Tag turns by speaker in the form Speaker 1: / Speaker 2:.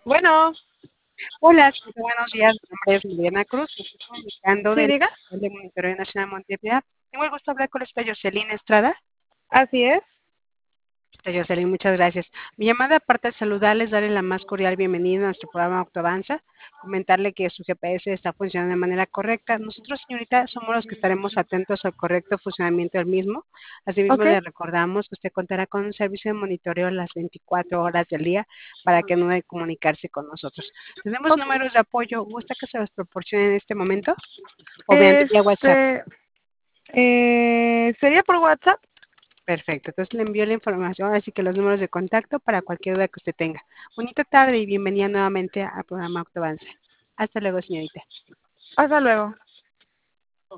Speaker 1: Bueno,
Speaker 2: Hola, señorita, buenos días. Mi nombre es Mariana Cruz. Me estoy comunicando
Speaker 1: sí,
Speaker 2: del
Speaker 1: diga.
Speaker 2: de Monitoreo Nacional Montevideo. Tengo el gusto de hablar con la señora Jocelyn Estrada.
Speaker 1: Así es.
Speaker 2: Señora Jocelyn, muchas gracias. Mi llamada, aparte de saludarles, darle la más cordial bienvenida a nuestro programa Octovanza, comentarle que su GPS está funcionando de manera correcta. Nosotros, señorita, somos los que estaremos atentos al correcto funcionamiento del mismo. Asimismo,
Speaker 1: Ok.
Speaker 2: le recordamos que usted contará con un servicio de monitoreo las 24 horas del día para que no debe comunicarse con nosotros. Tenemos
Speaker 1: Ok.
Speaker 2: números de apoyo. ¿Gusta que se los proporcione en este momento? O mediante vía WhatsApp.
Speaker 1: Este, ¿Sería por WhatsApp?
Speaker 2: Perfecto. Entonces le envío la información, así que los números de contacto para cualquier duda que usted tenga. Bonita tarde y bienvenida nuevamente al programa Octavance. Hasta luego, señorita.
Speaker 1: Hasta luego.